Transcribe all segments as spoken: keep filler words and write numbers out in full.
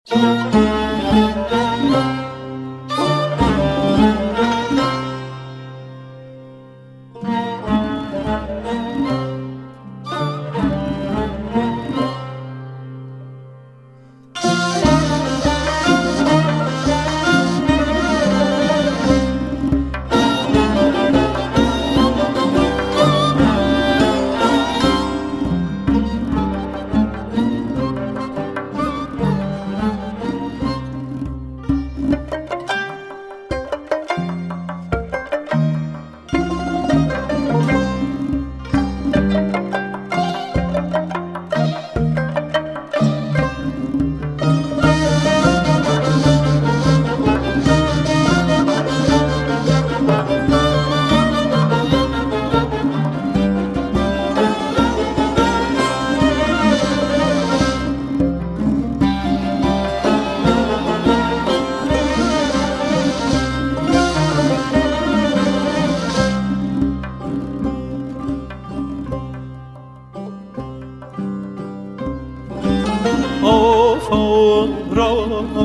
آفاق را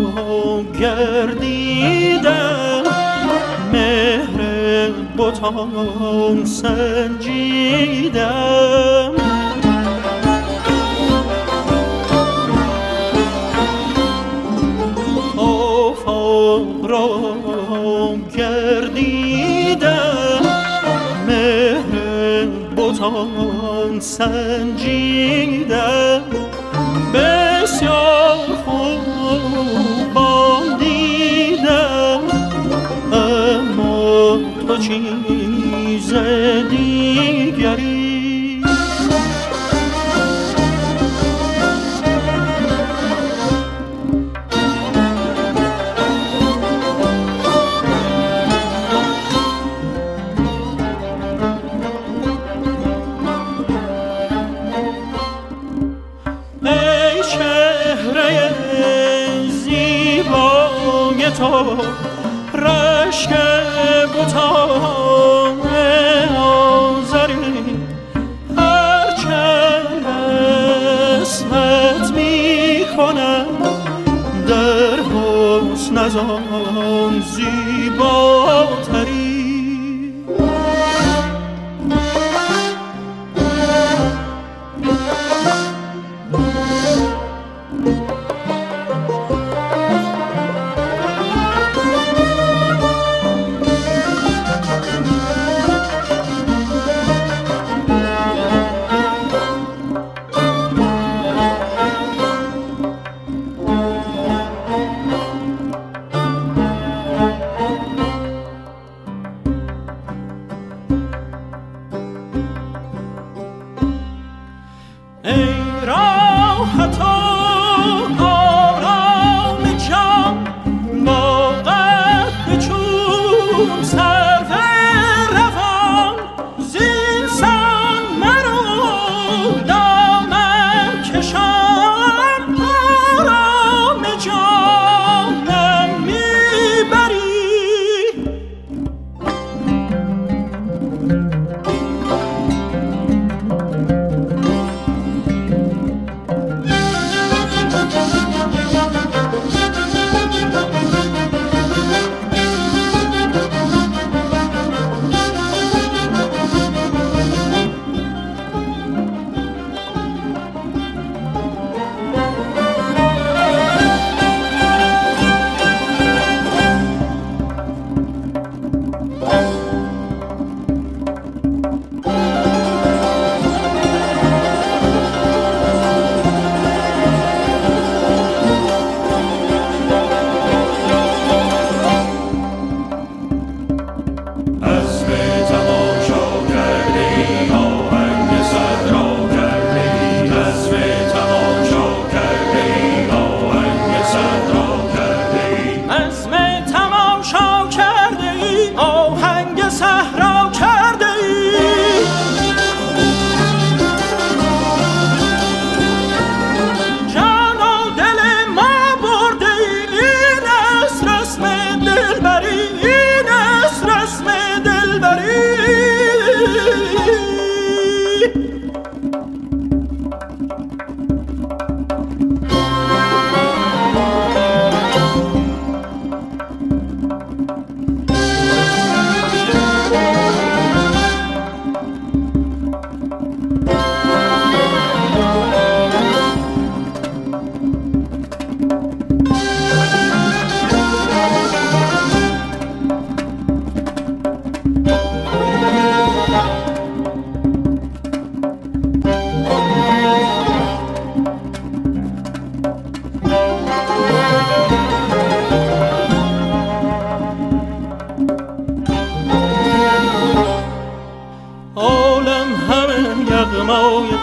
گردیدم، مهر بتان سنجیدم. آفاق را گردیدم، مهر بتان سنجیدم. بسیار خوبان دیدم، اما تو چیز دیگری. تو رشک بتان آزری، هرچند اسمت می کنم در حسن از آن زیباتری.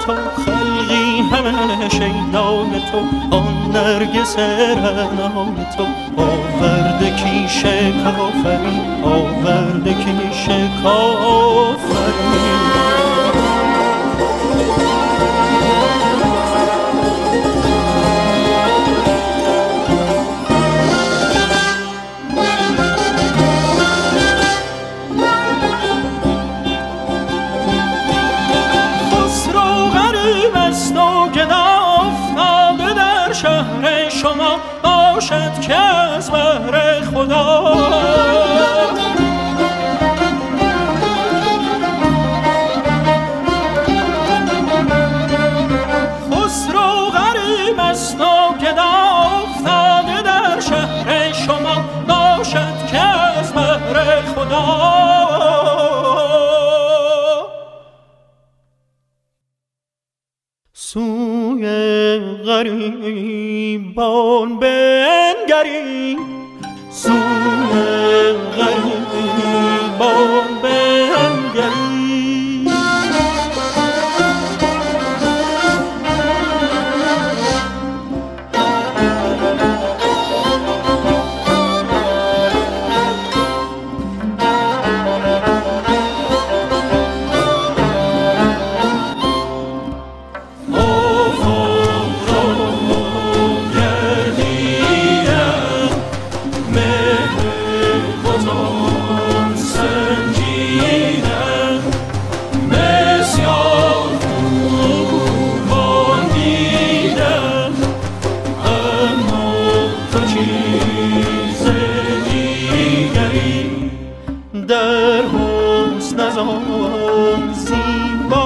تو، خلقی همه شیدای تو، آن نرگس رعنای تو. آورده کیش کافری، آورده کیش کافری. شهر شما باشد که از بهر خدا خسرو غریب است و گدا افتاده در شهر شما باشد که از بهر خدا. سوی غریبان بنگری، سوی غریبان بنگری. در حسن از آن زیبا